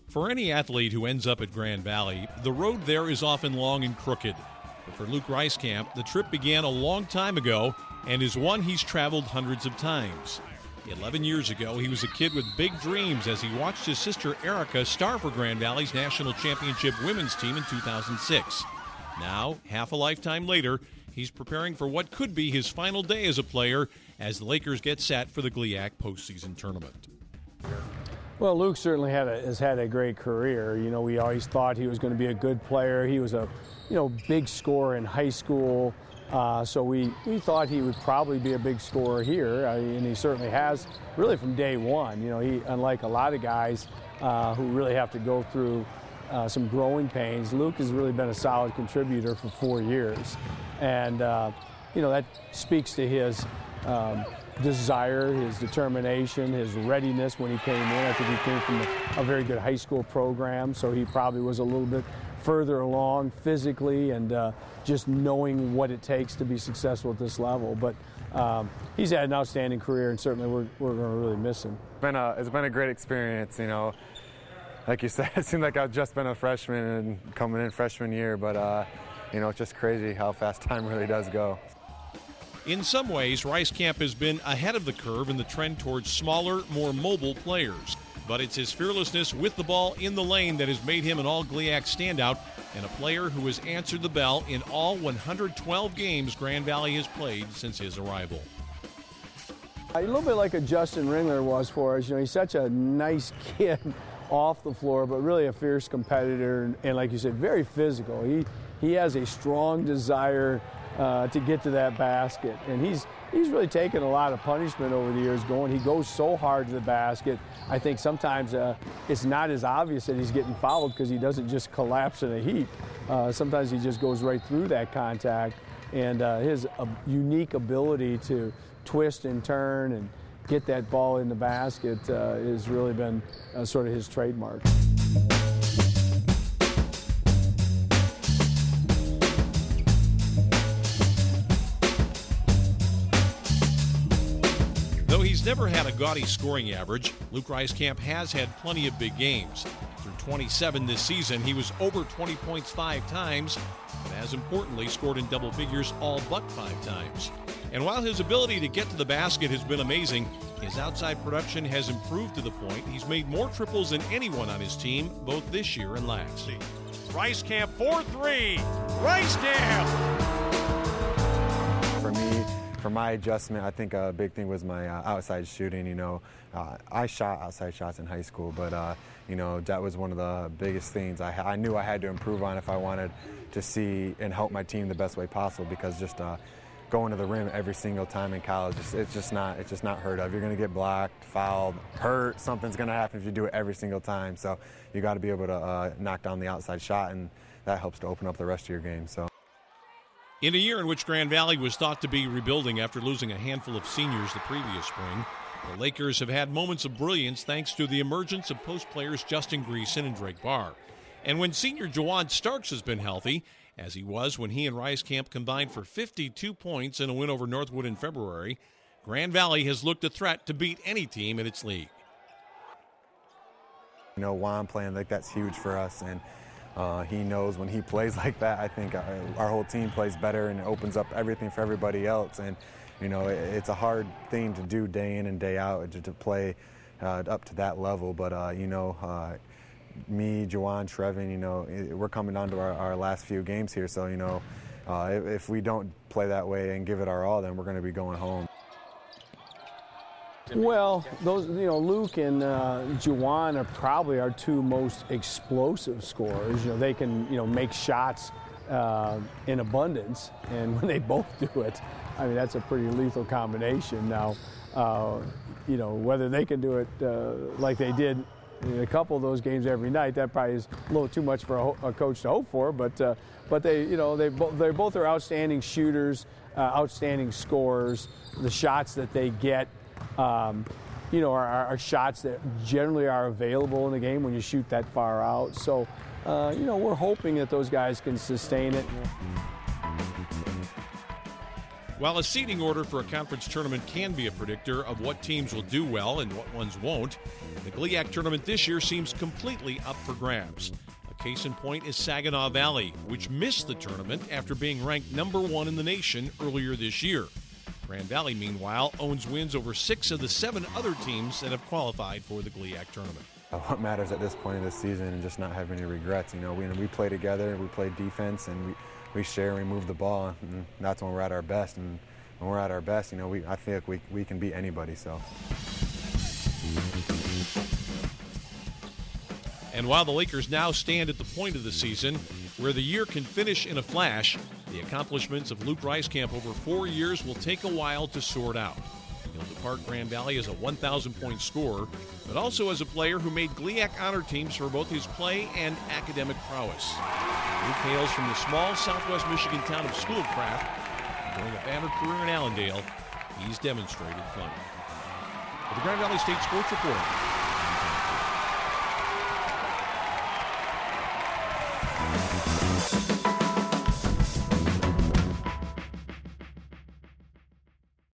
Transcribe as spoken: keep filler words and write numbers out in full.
For any athlete who ends up at Grand Valley, the road there is often long and crooked. But for Luke Reiskamp, the trip began a long time ago and is one he's traveled hundreds of times. Eleven years ago, he was a kid with big dreams as he watched his sister Erica star for Grand Valley's national championship women's team in two thousand six. Now, half a lifetime later, he's preparing for what could be his final day as a player as the Lakers get set for the GLIAC postseason tournament. Well, Luke certainly had a, has had a great career. You know, we always thought he was going to be a good player. He was a, you know, big scorer in high school. Uh, so we, we thought he would probably be a big scorer here, uh, and he certainly has, really from day one. You know, he, unlike a lot of guys uh, who really have to go through uh, some growing pains, Luke has really been a solid contributor for four years. And, uh, you know, that speaks to his um, desire, his determination, his readiness when he came in. I think he came from a, a very good high school program, so he probably was a little bit further along physically and uh, just knowing what it takes to be successful at this level. But um, he's had an outstanding career, and certainly we're, we're going to really miss him. It's been, a, it's been a great experience, you know. Like you said, it seemed like I've just been a freshman and coming in freshman year, but, uh, you know, it's just crazy how fast time really does go. In some ways, Reiskamp has been ahead of the curve in the trend towards smaller, more mobile players. But it's his fearlessness with the ball in the lane that has made him an all-GLIAC standout and a player who has answered the bell in all one hundred twelve games Grand Valley has played since his arrival. A little bit like a Justin Ringler was for us. You know, he's such a nice kid off the floor, but really a fierce competitor, and, and like you said, very physical. He he has a strong desire uh, to get to that basket, and he's he's really taken a lot of punishment over the years going. He goes so hard to the basket. I think sometimes uh, it's not as obvious that he's getting fouled because he doesn't just collapse in a heap. Uh, sometimes he just goes right through that contact, and uh, his uh, unique ability to twist and turn and get that ball in the basket uh, has really been uh, sort of his trademark. Though he's never had a gaudy scoring average, Luke Reiskamp has had plenty of big games. Through twenty-seven this season, he was over twenty points five times, and as importantly, scored in double figures all but five times. And while his ability to get to the basket has been amazing, his outside production has improved to the point he's made more triples than anyone on his team, both this year and last. Reiskamp for three. Reiskamp! For me, for my adjustment, I think a big thing was my uh, outside shooting. You know, uh, I shot outside shots in high school, but uh, you know, that was one of the biggest things I, I knew I had to improve on if I wanted to see and help my team the best way possible. Because just uh, going to the rim every single time in college, it's, it's just not it's just not heard of. You're going to get blocked, fouled, hurt. Something's going to happen if you do it every single time. So you got to be able to uh, knock down the outside shot, and that helps to open up the rest of your game. So. In a year in which Grand Valley was thought to be rebuilding after losing a handful of seniors the previous spring, the Lakers have had moments of brilliance thanks to the emergence of post players Justin Greason and Drake Barr. And when senior Juwan Starks has been healthy, as he was when he and Reiskamp combined for fifty-two points in a win over Northwood in February, Grand Valley has looked a threat to beat any team in its league. You know, Juan playing like that's huge for us, and Uh, he knows when he plays like that, I think our, our whole team plays better and it opens up everything for everybody else. And, you know, it, it's a hard thing to do day in and day out to, to play uh, up to that level. But, uh, you know, uh, me, Juwan, Trevin, you know, we're coming down to our, our last few games here. So, you know, uh, if, if we don't play that way and give it our all, then we're going to be going home. Well, those, you know, Luke and uh, Juwan are probably our two most explosive scorers. You know, they can, you know, make shots uh, in abundance, and when they both do it, I mean, that's a pretty lethal combination. Now, uh, you know, whether they can do it uh, like they did in a couple of those games every night, that probably is a little too much for a, a coach to hope for. But, uh, but they, you know, they bo- they both are outstanding shooters, uh, outstanding scorers. The shots that they get. Um, you know, are, are shots that generally are available in the game when you shoot that far out. So, uh, you know, we're hoping that those guys can sustain it. While a seeding order for a conference tournament can be a predictor of what teams will do well and what ones won't, the GLIAC tournament this year seems completely up for grabs. A case in point is Saginaw Valley, which missed the tournament after being ranked number one in the nation earlier this year. Grand Valley, meanwhile, owns wins over six of the seven other teams that have qualified for the GLIAC tournament. What matters at this point of the season and just not have any regrets. You know, we, we play together, we play defense, and we, we share and we move the ball, and that's when we're at our best. And when we're at our best, you know, we, I feel like we, we can beat anybody. So. And while the Lakers now stand at the point of the season where the year can finish in a flash, the accomplishments of Luke Reiskamp over four years will take a while to sort out. He'll depart Grand Valley as a one thousand point scorer, but also as a player who made GLIAC honor teams for both his play and academic prowess. Luke hails from the small southwest Michigan town of Schoolcraft. During a banner career in Allendale, he's demonstrated plenty. For the Grand Valley State Sports Report, Thank you.